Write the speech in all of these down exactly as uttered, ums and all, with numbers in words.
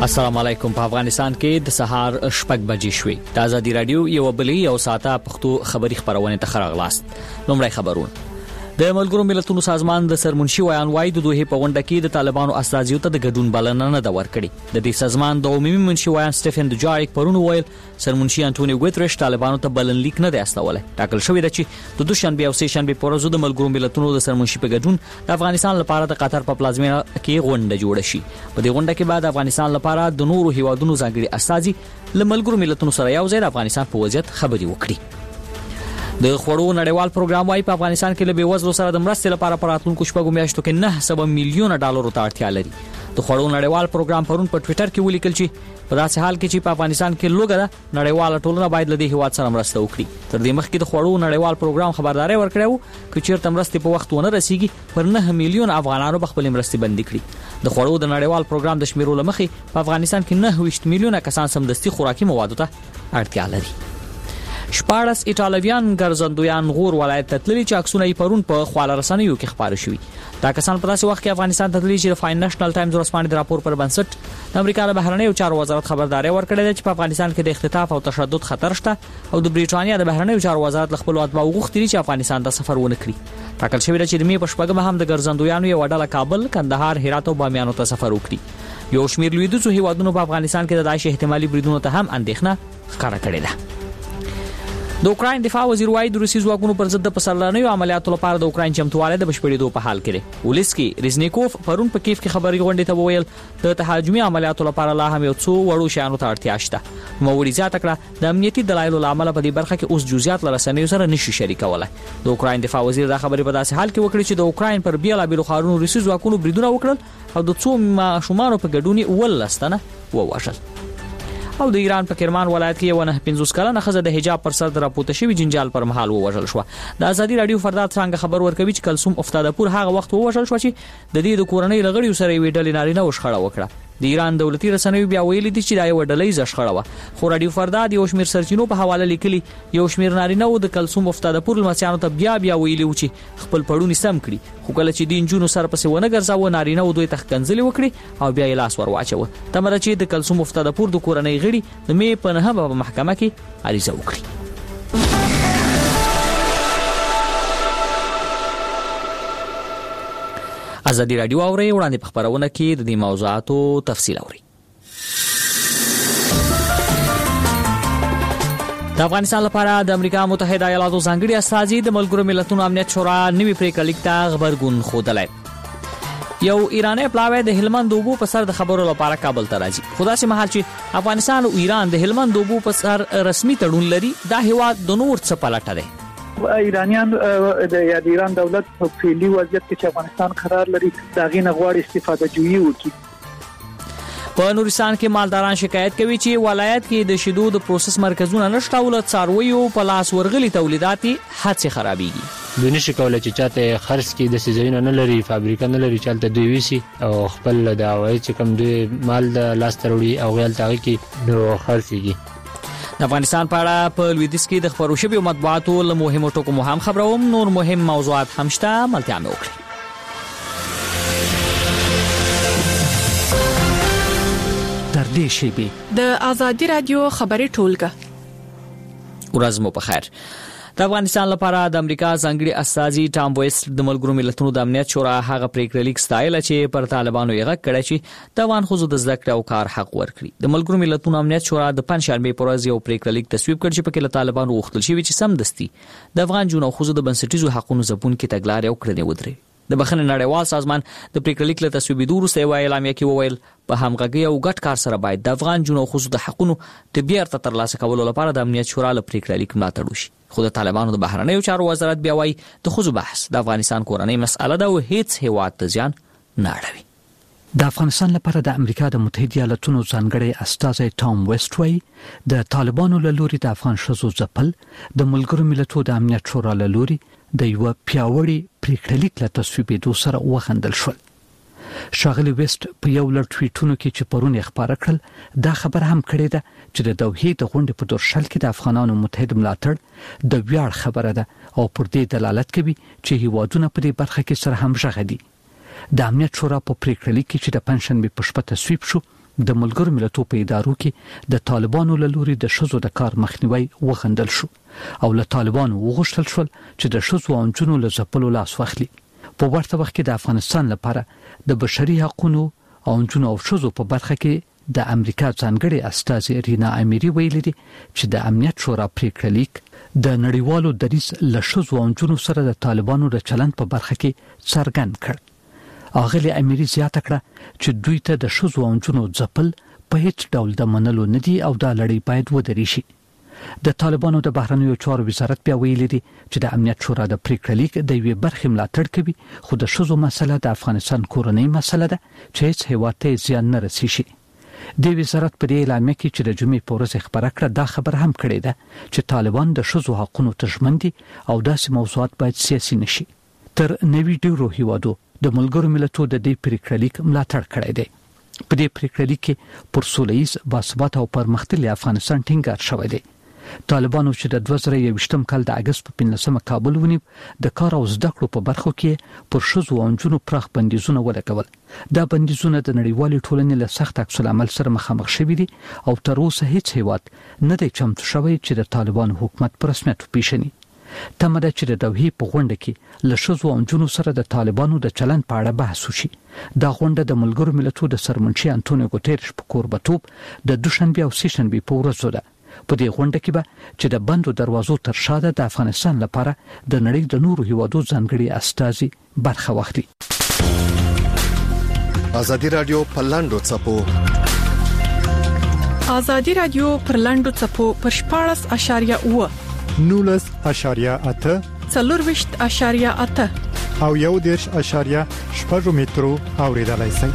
السلام علیکم. په افغانستان کې د سهار شپږ بجې شوې. د ازادي رادیو یو بلې او ساته پښتو خبری خبرونه ته خراغلاست. لومړی خبرونه. د ملګرو ملتونو سازمان د سرمنشي ویان وای د دوه په غونډه کې د طالبانو استازیو ته د ګډون بلنه نه دا ورکړي. د دې سازمان د عمومي منشي ویان سټيفن دجایک پرون ویل سرمنشي انټونیو ګوتریش طالبانو ته بلن لیک نه دی استولای. ټاکل شوې ده چې د دوشنبه او سه شنبه په ورځو د ملګرو ملتونو د سرمنشي په ګډون د افغانستان لپاره د قطر په پلازمینه کې غونډه جوړه شي. په دې غونډه کې بعد افغانستان لپاره د نورو هیوادونو ځانګړي استازي له ملګرو ملتونو سره یو ځای د افغانستان په وضعیت خبري وکړي. د خوړو نړیوال پروګرام وايي په افغانستان کې له بیوزلو سره د مرستې لپاره په راتلونکو شپږو میاشتو کې نه سبا میلیون ډالرو ته اړتیا لري. د خوړو نړیوال پروګرام پرون په ټوئیټر کې ولیکل چې په داسې حال کې چې په افغانستان کې لوګه ده نړیواله ټولنه باید له دې هیواد سره مرسته وکړي. تر دې مخکې د خوړو نړیوال پروګرام خبرداري ورکړې وو چې چیرته مرستې په وخت ونه رسیږي پر نه میلیون افغانانو به خپل مرستې بندي کړي. د خوړو د نړیوال پروګرام د شمیرو لمخې په افغانستان کې نه ویشت میلیونه کسان سمدستي خوراکي موادو ته اړتیا لري. شپاړس ایټالویان ګرځندویان غور ولایت ته تللي چې عکسونه یې پرون په خواله رسنیو کې خبرې شوې. دا کسان په داسې وخت کې افغانستان ته تللي چې د فاینانشل ټایمز ورسپانې د راپور پر بنسټ د امریکا د بهرنیو چارو وزارت خبرداري ورکړې ده چې په افغانستان کې د اختطاف او تشدد خطر شته او د بریټانیا د بهرنیو چارو وزارت خپل اتباع وغوښتي چې افغانستان ته سفر ونه کړي. ټاکل شوی دی چې د می په شپږمه هم د ګرځندویانو یو ډله کابل، کندهار، هرات او بامیانو ته سفر وکړي. یو شمیر لویدیځو هیوادونو په افغانستان کې د داعش احتمالي بریدونو ته هم اندېښنه ښکاره کړې ده. د اوکراین دفاع وزیر وايي د روسي ځواکونو پر ضد د پسرلانیو عملیاتو لپاره د اوکراین چمتووالی د بشپړېدو په حال کې دی. ولسکی ریزنیکوف پرون په کیف کې خبري غونډې ته وویل د تهاجمي عملیاتو لپاره لا هم یو څو وړو شیانو ته اړتیا شته. نوموړي زیاته کړه د امنیتي دلایلو له امله په دې برخه کې اوس جزئیات له رسنیو سره نشي شریکولای. د اوکراین دفاع وزیر دا خبري په داسې حال کې وکړي چې د اوکراین پر بیلابیلو ښارونو روسي ځواکونو بریدونه وکړل او د څو ماشومانو په ګډون یې ولستنه ووژل. او د ایران په کرمان ولایت کې یو نه پنځوس کلنه ښځه د حجاب پر سر راپورته شوی جنجال پر مهال ووژل شو. د ازادي رادیو فرداد څنګه خبر ورکوي چې کلثوم افتادپور هغه وخت ووژل شو چې د دې د کورنۍ لغړیو سره وی ډلې نارینه وشخړه وکړه. د ایران دولتي رسنیو بیا ویلي دي چې دا یو ډلې زشخړه و. خو رادیو فرداد یو شمیر سرچینو په حواله لیکلي یو شمیر نارینه و د کلثوم افتادپور لمسیانو ته بیا بیا ویلي و چې خپل پړونی سم کړي. خو کله چې د انجونو سر پسې ونه ګرځاو نارینه و دوی تخکنځلې وکړي او بیا یې لاس ور واچو. تمره چې د کلثوم افتادپور د کورنۍ غړي د می په نه په محکمه کې عریضه وکړي. ازادي رادیو اوري وړاندې په خبرونه کې د دې موضوعاتو تفصیل اوري. د افغانستان لپاره د امریکا متحده ایالاتو ځانګړي استازي د ملګرو ملتونو امنیت شورا نوي پریکړه لیک ته خبرګون خوده. یو ایرانی پلاوی د هلمند دوبو په سر د خبرو لپاره کابل ته راځي. خو داسې مهال چې افغانستان او ایران د هلمند دوبو په سر رسمي تړون لري دا هیواد د نور څه پلټه دی. ایرانیان د یاد ایران دولت په فعلی وضعیت کې چې افغانستان قرار لري دا غینه غواړي استفاده جوړي وکړي. په نورستان کې مالداران شکایت کوي چې ولایت کې د شیدو د پروسس مرکزونه نشته او له څارویو په لاس ورغلي تولیدات هڅه خرابېږي. دوی نشي کولای چې چاته خرڅ کې د سيزونه نه لري، فابریکه نه لري، چلته دوی ویسي او خپل د اوای چې کوم دوی مال د لاس تروړي او غیل تاغي کې نو خرڅيږي. د افغانستان په اړه په لویدیځ کې د خبرو شویو مطبوعاتو له مهمو ټکو مهم خبروم. نور مهم موضوعات هم شته، ملتیا مې وکړي. در دې شیبې د ازادي رادیو خبري ټولګه. ورځ مو په خیر. د افغانستان لپاره د امریکا ځانګړي استازي ټام ویسټ د ملګرو ملتونو د امنیت شورا هغه پریکړه لیک ستایل چې پر طالبانو یې غږ کړی چې د افغان ښځو د زده کړې او کار حق ورکړي. د ملګرو ملتونو امنیت شورا د پنځشنبه پر ورځ یو پریکړه لیک تصویب کړ چې پکې له طالبانو غوښتل شوی چې سمدستي د افغان جنو ښځو د بنسټیزو حقوقو ځپونکو تګلارې او کړنې ودرې. د بخښنې نړیوال سازمان د پریکړه لیک له تصویبېدو وروسته یو اعلامیه کې وویل په همغږي او ګډ کار سره باید د افغان جنو ښځو د حقوقو د بیرته ترلاسه کولو لپاره د امنیت شورا له پریکړه لیک ملاتړ وشي. خو د طالبانو د بهرنیو چارو وزارت بیا وايي د ښځو بحث د افغانستان کورنۍ مسأله ده او هیڅ هیواد ته ځان نه اړوي. د افغانستان لپاره د امریکا د متحده ایالاتونو ځانګړي استازي ټام ویسټ وايي د طالبانو له لوري د افغان ښځو ځپل د ملګرو ملتونو د امنیت شورا له لوري د یو پیاوړي پریکړه لیک له تصویبېدو سره وخندل شول. شاغلی ویسټ په یو لړ ټویټونو کې چې پرون یې خبره کړل دا خبر هم کړې ده چې د دوحې د غونډې په درشل کې د افغانانو متحد ملاتړ د ویاړ خبره ده او پر دې دلالت کوي چې هیوادونه په دې برخه کې سره همغږي دي. د امنیت شورا په پریکړه لیک کې چې د پنځشنبه په شپه تصویب شو د ملګرو ملتونو په ادارو کې د طالبانو له لوري د شذو د کار مخنیوي وغندل شو او له طالبانو وغوښتل شو چې د شذو او جنونو له ځپلو لاس واخلي. په ورته وخت کې د افغانستان لپاره د بشري حقوقو او جنونو او شذو په برخه کې د امریکا ځانګړي استازي رینا امیری ویلي دي چې د امنیت شورا پریکړه لیک د نړیوالو دریځ له شذو او جنونو سره د طالبانو د چلند په برخه کې څرګند کړ. اغلی امیری زیاته کړه چې دوی ته د شذو او جنونو ځپل په هیڅ ډول د منلو نه دي او دا لړۍ باید ودرې شي. د طالبانو د بهرنیو چارو وزارت بیا ویلي دي چې د امنیت شورا د پریکړه لیک د یوې برخې ملاتړ کوي، خو د شذو مسله د افغانستان کورنۍ مسله ده چې هیڅ هیواد ته زیان نه رسي شي. د وزارت په اعلامیه کې چې د جمعې په ورځ خبره کړه دا خبر هم کړی ده چې طالبان د شذو حقوقو ته ژمن دي او داسې موضوعات باید سیاسي نشي. تر نوي ډیرو هیوادو د ملګرو ملتونو د دې پریکړه لیک ملاتړ کړی دی. په دې پریکړه لیک کې پر سولهییز باثبات او پرمختللي افغانستان ټینګار شوی دی. طالبانو چې د دوه زره یوویشتم کال د اگست په پنځمه کابل ونیو د کار او زده کړو په برخو کې پر شذو او جنونو پراخ بندیزونه ولګول. دا بندیزونه د نړیوالې ټولنې له سخت عکس العمل سره مخامخ شوي دي او تر اوسه هیڅ هیواد نه دی چمتو شوی چې د طالبانو حکومت په رسمیت وپیژني. تمه ده چې د دوحې په غونډه کې له شذو او جنونو سره د طالبانو د چلند په اړه بحث وشي. دا غونډه د ملګرو ملتونو د سرمنشي انټونیو ګوتریش په کوربتوب د دوشنبه او سهشنبه په ورځو ده. په دې غونډه کې به چې د بندو دروازو تر شا ده د افغانستان لپاره د نړۍ د نورو هیوادو ځانګړي استازي برخه واخلي. ازادي رادیو په لاندو څپو ازادي رادیو پر لاندو څپو پر شپاړس اشاریه اوه نولس اشاریه اته څلورویشت اشاریه اته او یو دېرش اشاریه شپږ مترو اوریدلای شئ.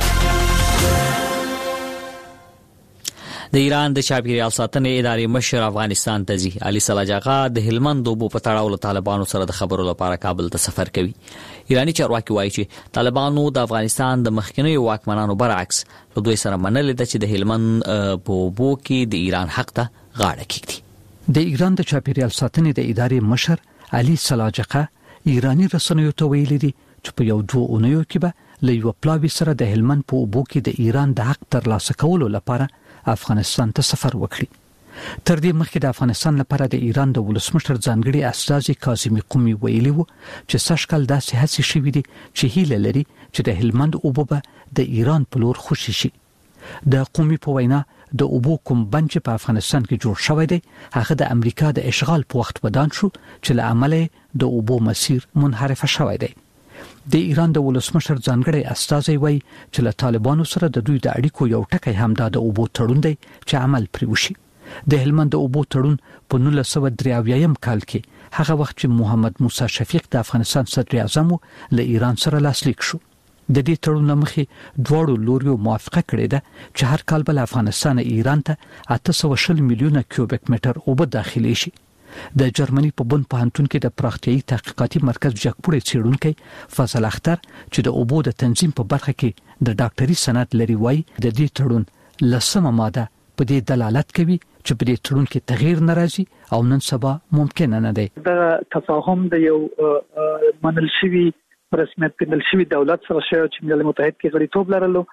د ایران د چاپیریال ساتنې ادارې مشر افغانستان ته ځي. علي صلاح جاغا د هلمند دوبو په تړاو له طالبانو سره د خبرو لپاره کابل ته سفر کوي. ایرانی چارواکي وایي چې طالبانو د افغانستان د مخکنیو واکمنانو برعکس له دوی سره منل دي چې د هلمند په اوبو کې د ایران حق ته غاړه کېږدي. د ایران د چاپیریال ساتنې د ادارې مشر علي صلاح جاغا ایرانی رسنیو ته ویلي دي چې په یو دوه اونیو کې به له یو پلاوی سره د هلمند په اوبو کې د ایران د حق ترلاسه کولو لپاره افغانستان ته سفر وکړي. تر دې مخکې د افغانستان لپاره د ایران د ولسمشر ځانګړي استازي کاظمي قومي ویلي وو چې سږکال داسې هڅې شوې دي چې هیله لري چې د هلمند اوبو به د ایران په لور خوشي شي. د قومي په وینا د اوبو کوم بند چې په افغانستان کې جوړ شوی دی هغه د امریکا د اشغال په وخت ودان شو چې له امله د اوبو مسیر منحرف شوی دی. د ایران د ولسمشر ځانګړي استازي وایي چې له طالبانو سره د دوی د اړیکو یو ټکی هم د اوبو تړون دی چې عمل پرې وشي. د هلمند د اوبو تړون په نولس سوه درې اویایم کال کې هغه وخت چې محمد موسی شفیق د افغانستان صدر اعظم له ایران سره لاسلیک شو. د دې تړون مخې دواړو لوريو موافقه کړې ده چې هر کال بل افغانستان ایران ته اته سوه شل میلیونه کیوبیک متر اوبه داخلي شي. د جرمني په بن پوهنتون کې د پراختیايي تحقیقاتي مرکز جګپوړې څېړونکي فضل اختر چې د اوبو د تنظیم په برخه کې د ډاکټري سند لري وایي د دې تړون لسمه ماده په دې دلالت کوي چې په دې تړون کې تغییر ناراضي او نن سبا ممکن نه دی. دا تفاهم د یو منل شوی رسمیت پیدل شوی دولت سره شوی چې ملل متحد کې غړیتوب لرلو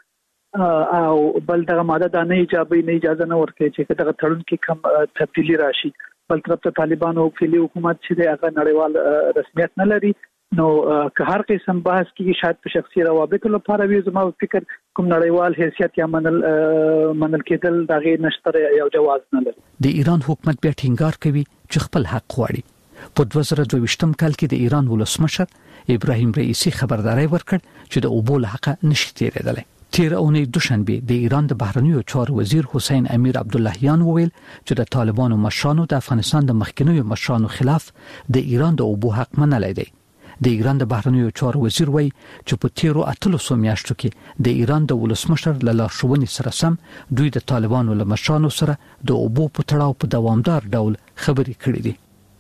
او بل دغه ماده د نه ایجابي نه اجازه نه ورکړي چې دغه تړون کې کم تبدیلی راشي. بل طرف ته طالبان او فعلی حکومت چې د هغه نړیوال رسمیت نه لري نو که هر قسم بحث کیږي شاید په شخصي روابطو لپاره وي. زما فکر کوم نړیوال حیثیت یا منل منل کېدل دغه نشته یو جواز نه لري. د ایران حکومت بیا ټینګار کوي چې خپل حق غواړي. په دوه زره دوه ویشتم کال کې د ایران ولسمشر ابراهیم رئیسی خبرداري ورکړ چې د اوبو له حق نشي تیریدلی. تیر اونۍ دوشنبه د ایران د بهرنیو چارو وزیر حسین امیر عبداللهیان وویل چې د طالبانو مشرانو د افغانستان د مخکنیو مشرانو خلاف د ایران د اوبو حق منلی دی. د ایران د بهرنیو چارو وزیر وایي چې په تیرو اتلسو میاشتو کې د ایران د ولسمشر له لارښوونې سره سم دوی د طالبانو له مشرانو سره د اوبو په تړاو په دوامدار ډول خبرې کړې دي.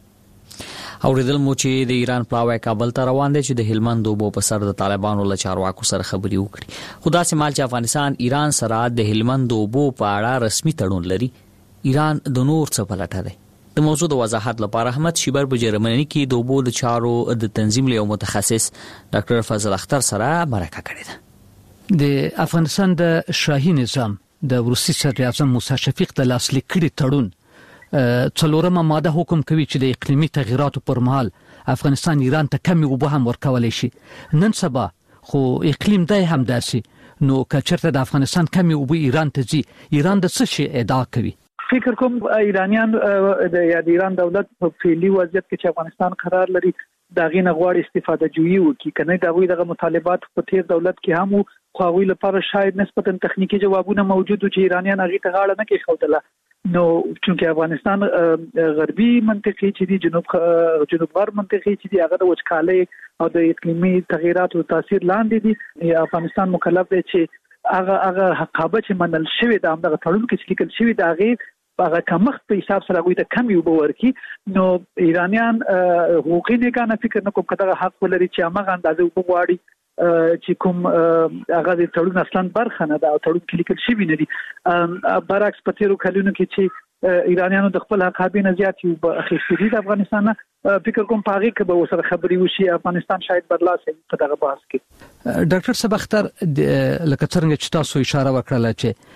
اوریدل مو چې د ایران پلاوی کابل ته روان دي چې د هلمند اوبو په سر د طالبانو له چارواکو سره خبرې وکړي. خو داسې مال چې افغانستان ایران سره د هلمند اوبو په اړه رسمي تړون لري، ایران د نور څه پلټه دی. د موضوع د وضاحت لپاره احمد شیبر په جرمني کې د اوبو د چارو د تنظیم له متخصص ډاکټر فضل اختر سره مرکه کړې ده. د افغانستان د شاهي نظام د روسي صدر اعظم موسی شفیق د لاسلیک کړي تړون څلورمه ماده حکم کوي چې د اقلیمي تغیراتو پر مهال افغانستان ایران ته کمی اوبه هم ورکولای شي. نن سبا خو اقلیم دای هم داسي، نو کچرته د افغانستان کمی اوبه ایران ته ځي، ایران د څه شي ادعا کوي؟ فکر کوم ایرانیان د ایران دولت په فعلی وضعیت کې چې افغانستان قرار لري دا غینه غواړي استفاده جوړي وکړي، کنه دا غوي دغه مطالبات په تیر دولت کې هم خو غوي لپاره شاید نسبتا تخنیکی جوابونه موجود و چې ایرانیان هغه ته غاړه نه کې خوتله. نو چونکه افغانستان غربي منطقي چې دی جنوب جنوب غرب منطقي چې دی هغه د وچکالۍ او د اقلیمي تغیراتو تاثیر لاندې دی، افغانستان مکلف دی چې هغه هغه حقابه چې منل شوی د همدغه تړون کې چې لیکل شوی دا غي هغه کمښت په حساب سره غوي ته کم یو باور کی. نو ایرانیان حقوقي نه کنه فکر نه کوم کده حق ولري چې هغه اندازه وګواړي چې کوم هغه د تړون اصلا برخه نه دا تړون کې لیکل شوی نه دي. برعکس په تیرو کلونو کې چې ایرانیانو د خپل حقابې نه زیات یو اخیستي د افغانستان فکر کوم پاغي کې به وسره خبري وشي افغانستان شاید برلاسه په دغه بحث کې. ډاکټر سبختر لکه څنګه چې تاسو اشاره وکړه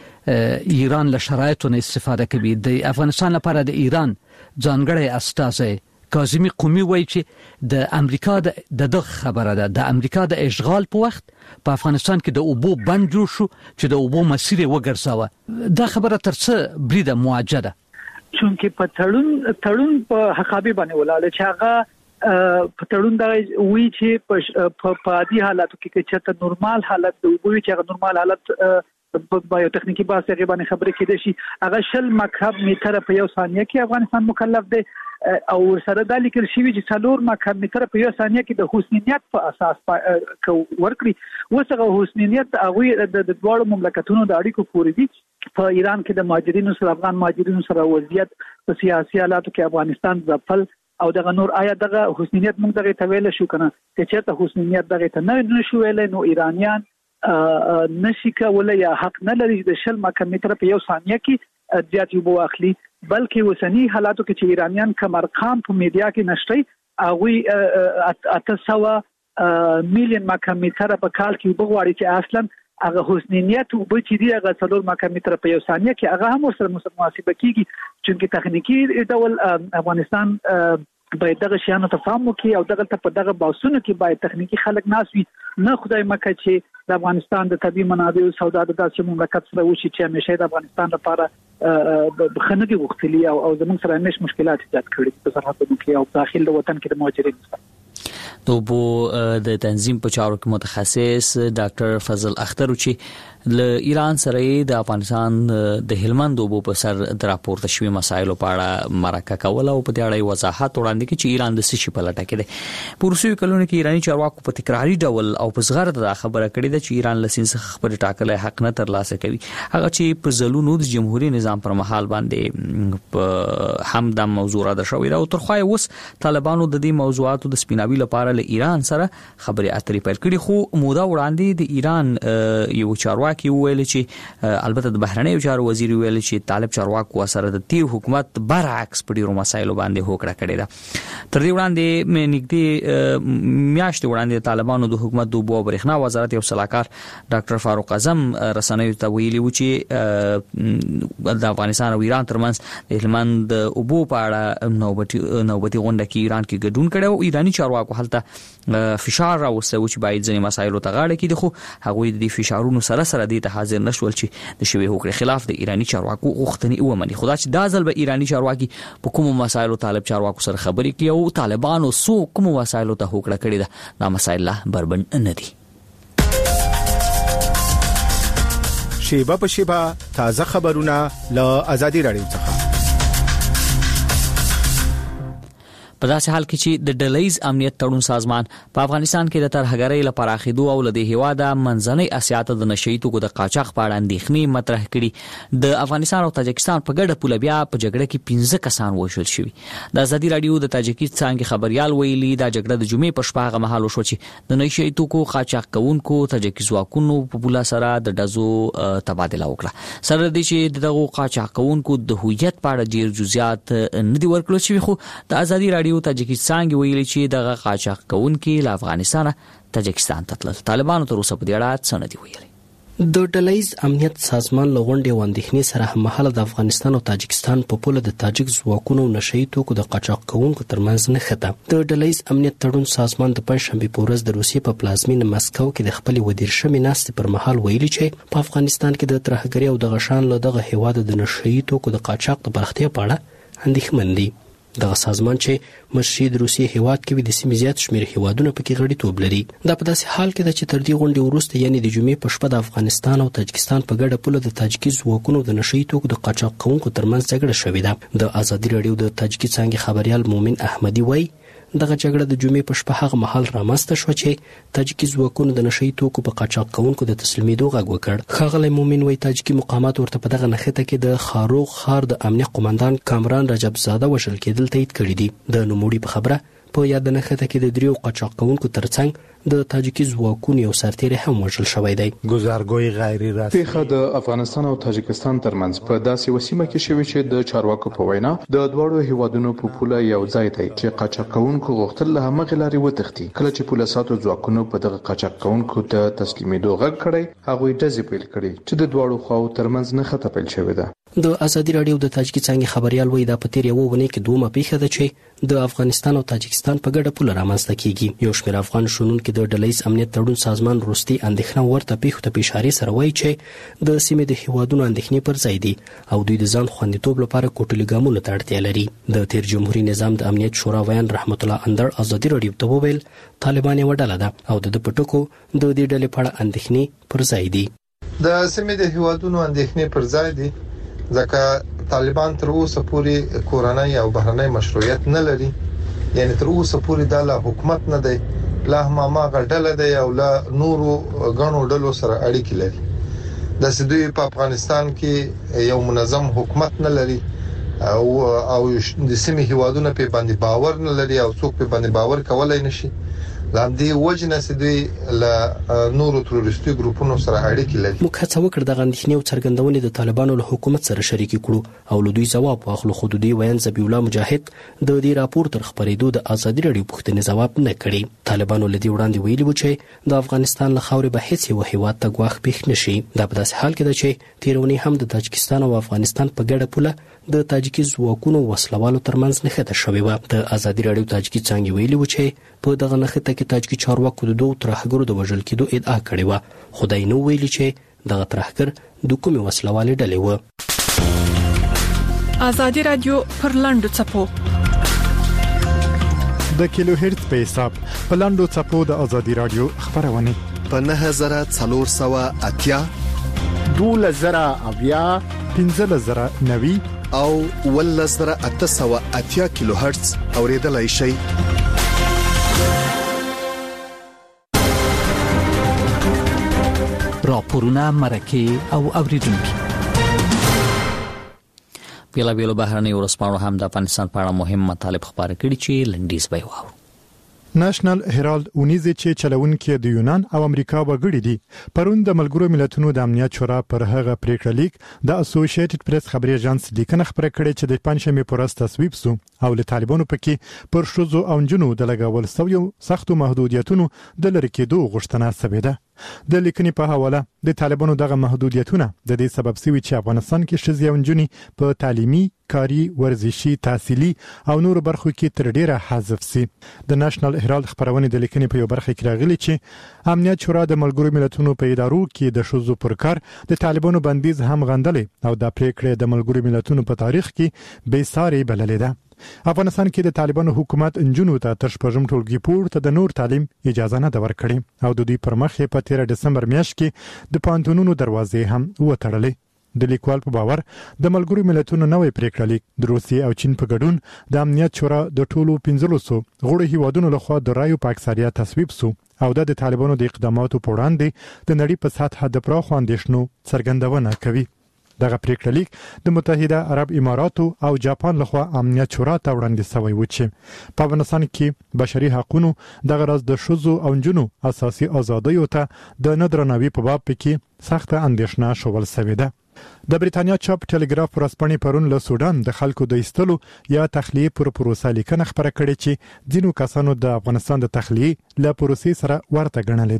چې ایران له شرایطو نه استفاده کوي، د افغانستان لپاره د ایران ځانګړی استازی کاظمی قومي وایي چې د امریکا د دغه خبره ده د امریکا د اشغال په وخت په افغانستان کې د اوبو بند جوړ شو چې د اوبو مسیر وګرځاوه. دا خبره تر څه بریده موجده چونکه په تړون تړون په حقابه باندې ولاله چې هغه په تړون دا وی چې په عادي حالاتو کې چې ته نورمال حالت د اوبو چې هغه نورمال حالت په بایو تخنیکی باسه غیبانه خبره کېده شي هغه شل مکعب متر په یو ثانیه کې افغانستان مکلف دی او سره د لیکل شوی چې څلور مکعب متر په یو ثانیه کې د حسنیت په اساس ورکړي. وسغه حسنیت هغه د دوه مملکتونو د اړیکو پورې دي. په ایران کې د مهاجرینو سره افغان مهاجرینو سره وضعیت په سیاسي حالاتو کې افغانستان ځپل او دغه نور آیا دغه حسنیت موږ دغه تویل شو کنه چې ته حسنیت دغه ته نه نشو ویل نو ایرانیان نشي کولای یا حق نه لري د شل مکعب متر په یو ثانیه کې زیات یو اخلي، بلکې وسنی حالاتو کې چې ایرانیان کم ارقام په میډیا کې نشټي هغه اته سوه میلیون مکعب متر په کال کې وګوري چې اصلا هغه حسنیت او به چې دی هغه څلور مکعب متر په یو ثانیه کې هغه هم سره محاسبه کیږي، چې تخنیکی ډول افغانستان باید دغه شیانو ته پام وکړي او دغه په دغه باسونو کې باید تخنیکی خلک ناسوي نه خدای مکه چې د افغانستان د طبي منابع او سودا د داسې مملکت سره وشي چې همیشه د افغانستان لپاره بخنګي غوښتلي او او زموږ سره همیش مشکلات ایجاد کړي په سرحدونو کې او داخل د وطن کې د مهاجرینو سره. توبو د تنظیم په چارو کې متخصص ډاکټر فضل اختر چې له ایران سره د افغانستان د هلمند اوبو په سر د راپورته شوی مسایلو په اړه مرکه کوله او په دې اړه وضاحت وړاندې کړي چې ایران د سشي په لټه کې دی. په روسي کلونو کې ایرانی چارواکو په تکراری ډول او په صغر د خبره کړې ده چې ایران له سین څخه خبر ټاکلې حق نه ترلاسه کوي، هغه چې په زلونو د جمهوریت نظام پر مهال باندې په هم د موضوع را ده شوې ده او ترخوای اوس طالبانو د دې موضوعاتو د سپیناوي لپاره له ایران سره خبرې اترې پیل کړي. خو مودا وړاندې د ایران یو چارواکي ویل چې البته د بهرنیو چارو وزیر ویل چې طالب چارواکو سره د تیر حکومت برعکس په ډیرو مسایلو باندې هوکړه کړې ده. تر دې وړاندې مې نږدې میاشتې وړاندې طالبانو د حکومت د اوبو او برېښنا وزارت یو صلاحکار ډاکټر فاروق اعظم رسنیو ته ویلي و چې د افغانستان او ایران ترمنځ د هلمند اوبو په اړه نوبتي نوبتي غونډه کې ایران کې ګډون کړي او ایرانی چارواکو هلته فشار راوسته چې باید ځینې مسایلو ته غاړه کړي، خو هغوی د دې فشارونو سره سره دې ته حاضر نشول چې د شوی هوکړې خلاف د ایرانی چارواکو غوښتنې ومني. خو دا چې دا ځل به ایرانی چارواکي په کومو مسایلو طالب چارواکو سره خبرې کوي او طالبانو سو کومو مسایلو ته هوکړه کړې ده دا مسایل لا بربند نه دي. شیبه په شیبه تازه خبرونه له آزادي رادیو څخه. په داسې حال کې چې د ډلهیز امنیت تړون سازمان په افغانستان کې د ترهګرۍ لپاره اخیدو او لدې هیواده منځنۍ اسیا ته د نشئی توکو د قاچاق په اړه اندېښنې مطرح کړي. د افغانستان او تاجکستان په ګډه پوله بیا په جګړه کې پنځه کسان وژل شوي. د ازادي رادیو د تاجکستان کې خبريال ویلي دا جګړه د جمعې په شپه هغه مهال وشو چې د نشئی توکو قاچاق کوونکو تاجکي ځواکونو په پوله سره د ډزو تبادله وکړه. سره دې چې دغه قاچاق کوونکو د هویت په اړه ډیر جزئیات نه دي ورکړل شوي، خو د ازادي رادیو تاجکستان کې ویلي چې دغه قاچاق کوونکي له افغانستان تاجکستان ته تلل. طالبانو تر اوسه په دې اړه څه نه دي ویلي. د ډلهیز امنیت سازمان لغونډې واندېښنې سره هممهاله د افغانستان او تاجکستان په پوله د تاجک ځواکونو نشئی توکو د قاچاق کوونکو ترمنځ نښته. د ډلهیز امنیت تړون سازمان د پنځشنبې په ورځ د روسیې په پلازمینه مسکو کې د خپل ودیر شمې ناستې پر مهال ویلي چې په افغانستان کې د ترهګرۍ او د غشان له دغه هیواد د نشئی توکو د قاچاق د پراختیا په اړه اندېښمن دي. دغه سازمان چې مشري د روسیې هیواد کې وي د سیمې زیات شمېر هیوادونه پکې غړیتوب لري. دا په داسې حال کې ده چې تر دې غونډې وروسته یعنې د جمعې په شپه د افغانستان او تاجکستان په ګډه پوله د تاجکي ځواکونو د نشئی توکو د قاچاق کوونکو ترمنځ جګړه شوې ده. د ازادي راډیو د تاجکي څانګې خبريال مومن احمدي وایي دغه جګړه د جمعې په شپه هغه مهال رامنځته شوه چې تاجکي ځواکونو د نشئی توکو په قاچاق کوونکو د تسلیمېدو غږ وکړ. ښاغلی مومن وایي تاجکي مقامات ورته په دغه نښته کې د خاروغ ښار د امنیه قومندان کامران رجب زاده وژل کېدل تایید کړي دي. د نوموړي په خبره په یاد نښته کې د دریو قاچاق کوونکو ترڅنګ د تاجکي ځواکونو یو سرتیری هم وژل شوی دی. گزارګوی غیر رسمي پیښه د افغانستان او تاجکستان ترمنځ په داسې وسیمه کې شوې چې د چارواکو په وینا د دواړو هیوادونو په پوله یو ځای دی چې قاچاق کوونکو غوښتل له همغه لارې وتښتي. کله چې پوله ساتو ځواکونو په دغه قاچاق کوونکو ته تسلیمېدو غږ کړی هغوی ډزې پیل کړې چې د دواړو خواو ترمنځ نښته پیل شوې ده. د ازادي راډیو د تاجکي څانګې خبريال وایي دا په تیر یو ونې کې دومره پیښه ده چې د افغانستان او تاجکستان په ګډه پوله رامنځته کیږي. یو شمېر افغان شنونکو د ډلهیز امنیت تړون سازمان وروستي اندېښنه ورته پیښو ته په اشاره سره وایي چې د سیمې د هیوادونو اندېښنې پر ځای دي او دوی د ځان خوندیتوب لپاره کوټلي ګامونو ته اړتیا لري. د تیر جمهوریت نظام د امنیت شورا ویان رحمت الله اندړ ازادي راډیو ته وویل طالبان یو ډله ده او د پټکو د دې ډلې په اړه اندېښنې پر ځای دي. د سیمې د هیوادونو اندېښنې پر ځای دي ځکه طالبان تر اوسه پورې کورنۍ او بهرنۍ مشروعیت نه لري. یعنی تر اوسه پورې د لا حکومت نه دی لا ما غډل دی او لا نورو غنو ډلو سره اړیکې لري. د سدوی په افغانستان کې یو منظم حکومت نه لري او او د سیمې هیوادونو په باندې باور نه لري او څوک په باندې باور کولای نشي. لاندې وجنه سدوی له نورو تروریستي ګروپونو سره اړیکې لري. موږ هڅه وکړه د غندښنې او څرګندونې د طالبانو له حکومت سره شریک کړو او له دوی ځواب واخلو. خو دوی ویان ذبیح الله مجاهد د دې راپور تر خبرېدو د ازادي راډیو پوښتنې ځواب نه کړي. طالبانو له دې وړاندې ویلي و چې د افغانستان له خاورې به هیڅ یو هیواد ته ګواښ پېښ نشي. دا په داسې حال کې ده چې تیرونی هم د تاجکستان او افغانستان په ګډه پوله د تاجکي ځواکونو وسلوالو ترمنځ نښته شوې وه. د ازادي راډیو تاجکي څانګې ویلي و چې په دغه نښته کې تاجکي چارواکو د دوه ترهګرو د وژل کېدو ادعا کړې وه. خدای نو ویلي چې دغه ترهګر د کومې وسلوالې ډلې وه. ازادي راډیو پر لاندو چپو د کیلو هرتز په حساب په لاندو چپو د ازادي راډیو خبرونه په نه هزار څلور سوه اتیا دوه زره اویا پنځه زره نوي او ول زره اته سوه اتیا کیلو هرتز اوریدلای شئ. راپورونه مرکه او اوریدونکو بیلا بیلو بهرنی ورسپانو هم د افغانستان په اړه مهم مطالب خبره کړي چې لنډیز به وو. نېشنل هرالد اونیز چې چلونکي د یونان او امریکا وګړي دي پرون د ملګرو ملتونو د امنیت شورا پر هغه پریکړه لیک د اسوسییټډ پریس خبري اژانس لیکنه خبره کړې چې د پنځمې پورس تصویب سو او له طالبانو پکې پر شوزو او جنو د لګول سویو سختو محدودیتونو د لری کېدو غوښتنه سوې ده. د لیکنې په حواله د طالبانو دغه محدودیتونه د دې سبب سوي چې افغانستان کې شزي او جنونی په تعلیمي کاری ورزشي تحصیلي او نور برخو کې تر ډیره حذف سي. د نېشنل هرالد خبرونه د لیکنې په یو برخه کې راغلي چې امنیت شورا د ملګرو ملتونو په ادارو کې د شوزو پر کار د طالبانو بندیز هم غندلې او د پریکړې د ملګرو ملتونو په تاریخ کې بې ساري بللې ده. افغانستان کې د طالبانو حکومت انجونو ته تر شپږم ټولګي پورته د نور تعلیم اجازه نه ده ورکړې او د دوی پر مخ په تیر دسمبر میاشت کې د پانتونونو دروازې هم وتړلې. د لیکوال په باور د ملګرو ملتونو نوې پریکړه لیک د روسیې او چین په ګډون د امنیت شورا د ټولو پنځلس غړو هیوادونو لخوا د رایو په اکثریت تصویب سو او د طالبانو د اقداماتو په وړاندې د نړۍ په سطح د پراخو اندېښنو څرګندونه کوي. دغه پریکړه لیک د متحده عرب اماراتو او جاپان لخوا امنیت شورا ته وړاندې شوی و چې په افغانستان کې بشري حقوقو دغه راز د شوزو او جنو اساسي ازادیو ته د ندرناوي په باب کې سخت اندېښنه شول سوې ده. د بریتانیا چاپ ټلګراف پرسپنی پرون له سودان د خلکو د ایستلو یا تخلیه پر پروسه لیکنه خبره کړې چې ځینو کسانو د افغانستان د تخلیه له پروسې سره ورته ګڼلې ده.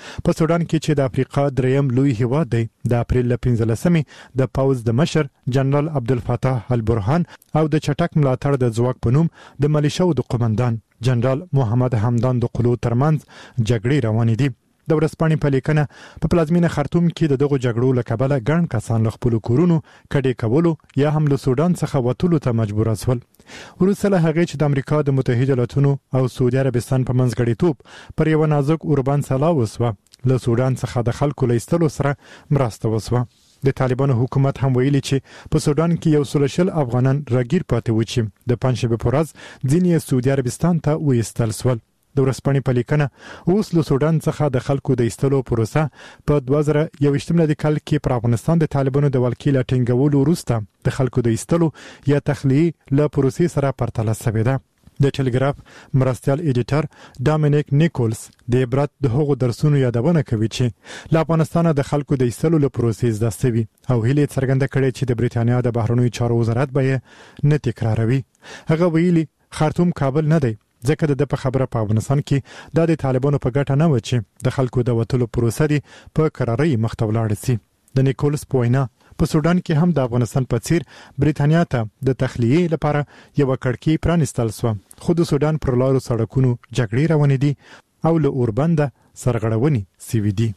په سودان کې چې د افریقا دریم لوی هیواد دی د اپریل پنځلسمې د پاوز د مشر جنرال عبدالفتاح البرهان او د چټک ملاتړ د ځواک په نوم د ملیشو د قومندان جنرال محمد حمدان د قلو ترمنځ جګړې روانې دي. د ورځپاڼې په لیکنه په پلازمینه خرطوم کې د دغو جګړو له کبله ګڼ کسان له خپلو کورونو کډې کولو یا هم له سودان څخه وتلو ته مجبور شول. وروسته له هغې چې د امریکا د متحده ایالاتونو او سعودي عربستان په منځګړیتوب پر یو نازک اوربان سلا وسوه، له سودان څخه د خلکو له ایستلو سره مرسته وسوه. د طالبانو حکومت هم ویلي چې په سودان کې یو سل شل افغانان راګیر پاتې و چې د پنځشنبه په ورځ ځینې سعودي عربستان ته وایستل شول. د ورځپاڼې په لیکنه اوس له سودان څخه د خلکو د ایستلو پروسه په دوه زره یوویشت میلادي کال کې پر افغانستان د طالبانو د ولکې له ټینګولو وروسته د خلکو د ایستلو یا تخلیې له پروسې سره پرتله شوې ده. د ټلګراف مرستیال ایډیټر ډامینیک نیکولز د عبرت د هغو درسونو یادونه کوي چې له افغانستان د خلکو د ایستلو له پروسې زده شوي او هیله څرګنده کړې چې د بریټانیا د بهرنیو چارو وزارت به یې نه تکراروي. هغه ویلي خرطوم کابل نه دی، ځکه د په خبره په افغانستان کې د طالبانو په ګټه نه و چې د خلکو د وټلو پروسه دی په قرارۍ مخته ولاړ شي. د نیکولس پوینا په سودان کې هم د افغانستان په څیر بریټانیا ته د تخلیې لپاره یو کړکۍ پرانستل شو، خو د سودان پر لارو سړکونو جګړې روانې دي او له اوربند سرغړونې سوي دي.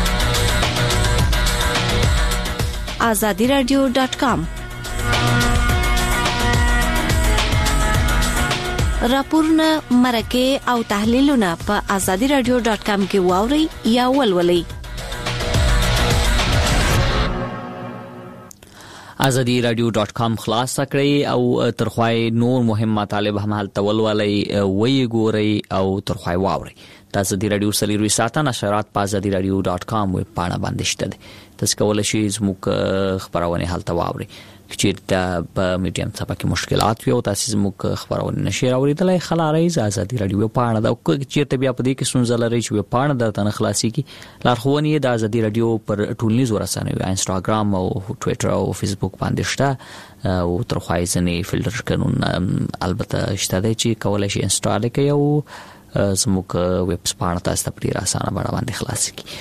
azadi radio dot com راپورونه مرکه او تحلیلونه په azadi radio dot com کې واوري یا ولولئ. azadi radio dot com خلاص کړئ او ترخوای نور مهم مطالب هم حل تولولئ وی ګورئ او ترخوای واورئ. د azadi radio سلیروي ساته نشرات په azadi radio dot com ویب پاڼه باندې شته دي. تاسو کولای شئ زموږ خبرونه حل تواورئ. چې په میډیم څخه کې مشکلات وي او تاسو زموږ خبرونه نشئ اوریدلای خلارای azadi radio پاڼه دا چې ته بیا په دې کې سنځل لري چې پاڼه درته خلاصي کی لارښوونې د azadi radio پر ټولنیزو رسنیو انستګرام او ټوئیټر او فیسبوک باندې شته او تر خوای ځنې فلټر قانون البته شته چې کولای شي انسټال کړئ او زموږ ویب پاڼه تاسو ته په اسانه باندې خلاصي کی.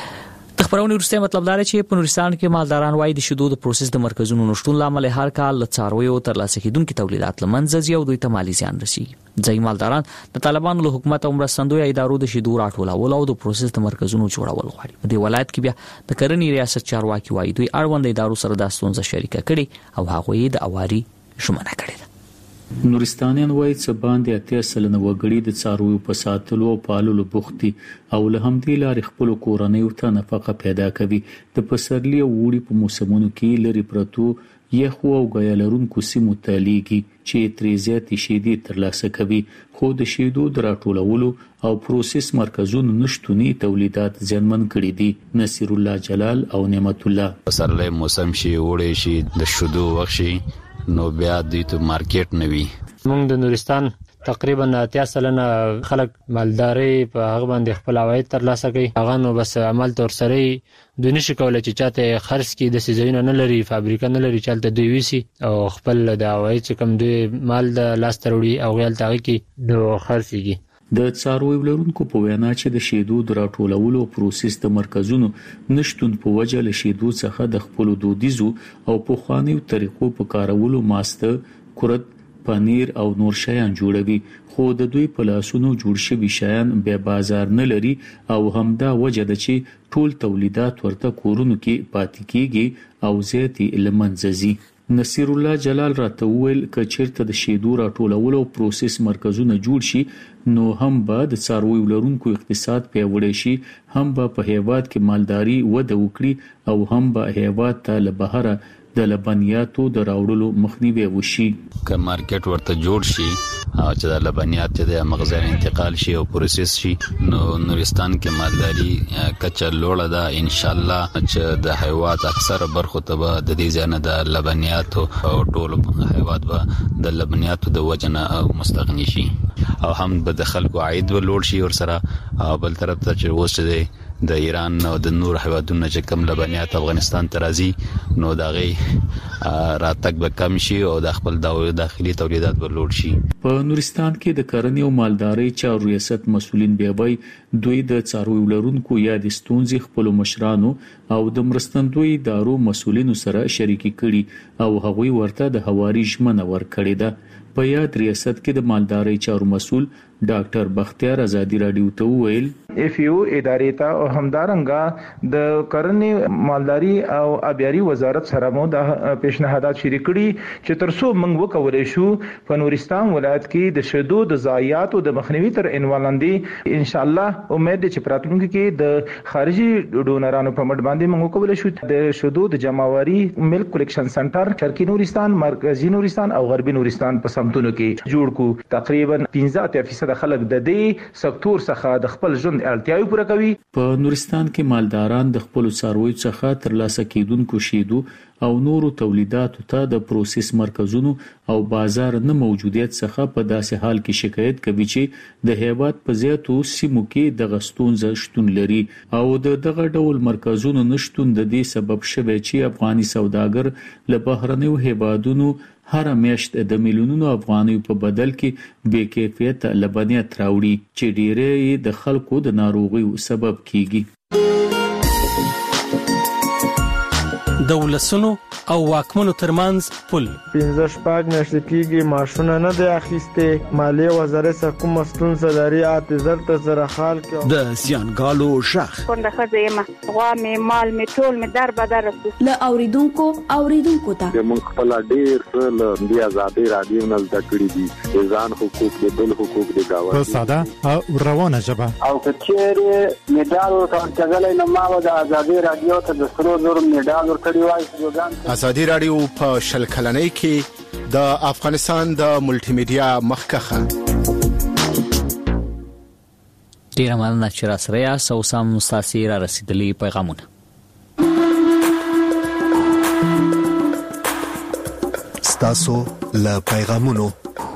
خبرونه ورسته مطلب دا چې په نورستان کې مالداران وايي د شیدو د پروسس د مرکزونو نشټون لامل هر کال له څارویو تر لاسه کېدونکو تولیدات لمنځه ځي او دوی ته مالی زیان رسیږي. ځای مالداران د طالبانو له حکومت او مرستندوی ادارو د شیدو راټولول او د پروسس د مرکزونو جوړول غواړي. په دې ولایت کې بیا د کرنې ریاست چارواکي وايي دوی اړوند ادارو سره د ستونزې شریکه کړي او هغه یې د اواري شمنه کړي. نورستانیان وایي چې باندې اتیا سلنه وګړي د څارویو په ساتلو او پاللو بوختي او له همدې لارې خپل کورنۍ ته نفقه پیدا کوي. د پسرلي او وړي په موسمونو کې لري پرتو یخو او غیالرونکو سیمو ته لیږي چې ترې زیاتې شیدې ترلاسه کوي، خو د شیدو د راټولولو او پروسس مرکزونو نشټونی تولیدات زیانمن کړي دي. نصیر الله جلال او نعمت الله پسرلي موسم شي وړي شي د شیدو وخت شي نو بیا د ته مارکیټ نوي. موږ د نورستان تقریبا اتیا سلنه خلک مالداري په هغه باندې خپل عواید ترلاسه کوي. هغه نو بس عمل تور سره د نشي کولای چې چاته خرڅ کی د سيزونه نه لري، فابریکه نه لري، چلته دوی وسی او خپل د عواید چې کم دوی مال د لاس تروړي او غیل تاغي کی نو خرڅيږي. د څارویو لرونکو په وینا چې د شیدو د راټولولو پروسس د مرکزونو نشټون په وجه له شیدو څخه د خپل دودیزو او پخوانیو طریقو په کارولو ماسته، کورت، پنیر او نور شیان جوړوي، خو د دوی په لاسونو جوړ شوي شیان به بازار نه لري او همدا وجه ده چې ټول تولیدات ورته کورونو کې پاتې کیږي او زیاتې لمنځه ځي. نصیر الله جلال راته وویل ک چیرته د شیدو راټولولو او پروسس مرکزونه جوړ شي نو هم به د څارویو لرونکو اقتصاد پیاوړی شي، هم به په هیواد کې مالداري وده وکړي او هم به هیواد ته له بهره د لبنیاتو د راوړلو مخنیوي وشي. که مارکیټ ورته جوړ شي او چې د لبنیات چې د مغزر انتقال شي او پروسس شي نو نورستان کې مالداري کچا لوړه ده ان شاء الله چې د هیواد اکثر برخو ته به د دې ځنه د لبنیاتو او ټول هیواد به د لبنیاتو د وجنه مستغني شي او هم به د خلکو عاید ولور شي او سره بل طرف ته چې وسه د ایران او د نور هیوادونو چې کوم لبنیات افغانستان ته راځي نو دا غي راتګ به کم شي او د خپل داخلي تولیدات به لوړ شي. په نورستان کې د کرنې او مالدارۍ چارو ریاست مسولین بیا به دوی د څارویو لرونکو یا د ستونزې خپل مشرانو او د مرستندوی دارو مسولینو سره شریکي کړي او هغوی ورته د هواري ژمنه ورکړې ده. په یاد ریاست کې د مالدارۍ چارو مسول ډاکټر بختیار ازادي رادیو ته وویل اف یو ادارې ته او همدارنګه د کرنې مالداري او ابياري وزارت سره مو د پیشنهادات شریک کړي چې ترڅو موږ وکولای شو په نورستان ولایت کې د شیدو د ضایعات او د مخنیوي تر عنوان لاندې ان شاء الله امید چې پراتونکو کې د خارجي ډونرانو په مټ باندې موږ وکولای شو د شیدو د جمعواري ملک کلیکشن سنټر شرقي نورستان مرکزی نورستان او غربي نورستان په سمتونو کې جوړ کو. تقریبا پنځه فیصد د خلک د دې سکتور څخه د خپل ژوند اړتیاوې پوره کوي. په نورستان کې مالداران د خپل څارویو څخه ترلاسه کیدونکو شیدو او نورو تولیداتو ته د پروسس مرکزونو او بازار نه موجودیت څخه په داسې حال کې شکایت کوي چې د هیواد په زیاتو سیمو کې د غستونځ شتون لري او د دغه ډول مرکزونو نشټون د دې سبب شوی چې افغاني سوداګر له بهرنیو هیوادونو هر میاشت د میلیونونو افغانیو په بدل کې بې کیفیت لبنیات راوړي چې ډیری د خلکو د ناروغیو سبب کیږي. د ولسونو او واکمنو ترمنځ پل پنځه شپږ میاشتې کېږي ماشونه نه دی اخیستې مالیې وزارت څخه کومه ستونزه لري اته زر ته زره خال کې د زیانګالو شخ کونډه ښځه یم غوا مې مال مې ټول مې در بدر رسو له اوریدونکو اوریدونکو ته موږ خپل ډیر څه له دې آزادۍ رادیو نه زده کړي دي ځان حقوق دي بل حقوق دي دا په ساده او روانه ژبه او کچېره میډال ورکړل نه ما د آزادۍ رادیو ته د سرو زر میډال ورکړی ازادي رادیو په شل کلنۍ کې د افغانستان د ملټي میډیا مخکخه ډیر مننه چې را سره یاست او سم مستاسي را رسیدلی پیغامونه. ستاسو له پیغامونو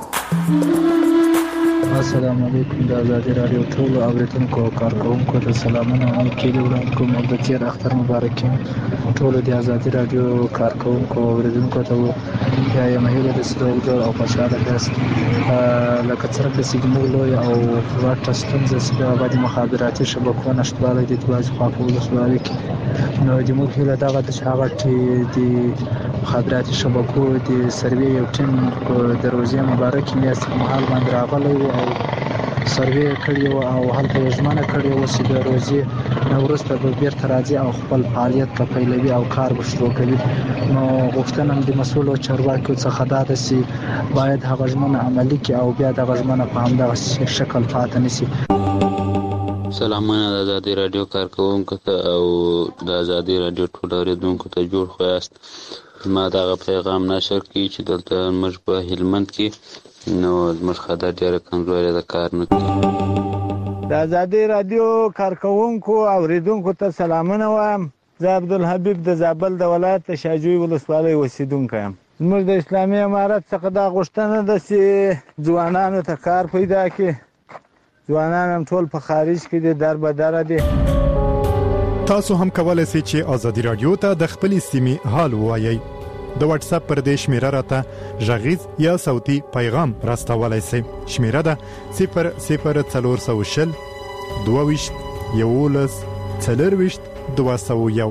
السلام علیکم د آزادي رادیو ټول اوریدونکو او کارکونکو ته سلامونه او کېدو وړاندې کوم د تیر اختر مبارک ټول د آزادي رادیو کارکونکو او اوریدونکو ته یا یمهله د سټول او خوشاله تاسو لکه څنګه چې موږ لوی او ورته ستونزې چې د آبادی مخابراتي شبکو نشټواله د توازن خواپول سوالي کې نو د موږ له دغه د شاغت د مخابراتي شبکو د سروي یو ټیم د روزي مبارک میاشت مهال باندې راغلی او سروي کړیو او هلته ژمنه کړیو چې د روزي نورسته به بیرته راځي او خپل فعالیت په پیلوي او کار بشرو کوي. نو غوښتنه د مسولو چارواکو څخه دا ده چې باید هغه ژمنه عملي کړي او بیا د ژمنه په همدغه شکل پاتې نشي. سلامونه د آزادي رادیو کارکونکو ته او د آزادي رادیو ټول اوریدونکو ته جوړ خواست ما دا پیغام نشر کی چې دلته موږ په هلمند کې نو موږ خدای ډیره کمزوري ده کار نه کوي. د آزادي رادیو کارکونکو او اوریدونکو ته سلامونه وایم. زه عبدالحبیب د زابل د ولایت شاجوی ولسوالۍ اوسیدونکی یم. موږ د اسلامي امارت څخه دا غوښتنه ده چې ځوانانو ته کار پیدا کړي. ځوانان هم ټول په خارج کې دي در بدر دي. تاسو هم کولای شئ چې آزادي رادیو ته د خپل سیمې حال ووایئ. د واتس اپ پر دې شمیره راته ژغیز یا صوتي پیغام راستولای شئ. شمیره ده صفر صفر څلور سوه شل دوه ویشت یولس څلور ویشت دوه سوه یو.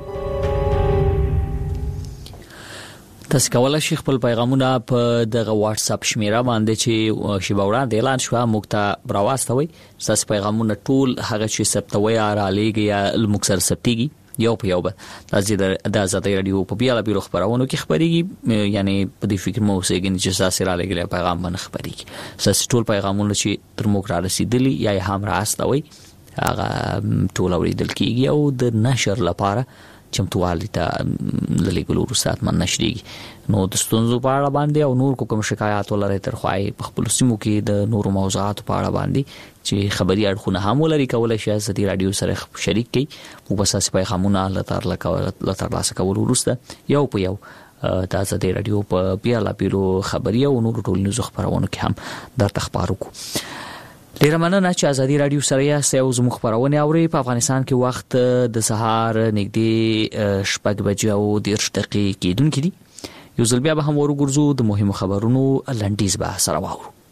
تاسو کولای شئ خپل پیغامونه په دغه واتس اپ شمیره باندې چې شی باوران د اعلان شو موږ ته راوستوي. تاسو پیغامونه ټول هغه چې ثبتوي را لېږي یا المکسر ثبتيږي یو په یو به د آزادي رادیو په بیاله بیرو خبرونه کې خبريږي. یعنی په دې فکر مو اوسېږي چې تاسو را لېږلي پیغام باندې خبريږي. تاسو ټول پیغامونه چې تر موږ را رسیدلی یا هم راستوي هغه ټول اوریدل کیږي او د نشر لپاره چمتووالی ته لږ وروسته من نشریږي. نو د ستونزو په اړه باندې او نور کوم شکایات ولري تر خوای په خپل سیمو کې د نورو موضوعات په اړه باندې چې خبري اړخونه هم ولري کولای شي آزادي رادیو سره شریک کړي. مو بس اساس پیغامونه لتر لتر لاسه کول وروسته یو په یو د آزادي رادیو په بیاله بیرو خبري او نور ټولنیزو خبرونو کې هم درته خبرو کو. ډیر مننه چې ازادي رادیو سره یاست او زموږ خبرونه اوري. په افغانستان کې وخت د سهار نږدې شپږ بجې او دېرش دقیقې کېدونکې دي. یو ځل بیا به هم ورګرځو د مهمو خبرونو لنډیز به سره واورو.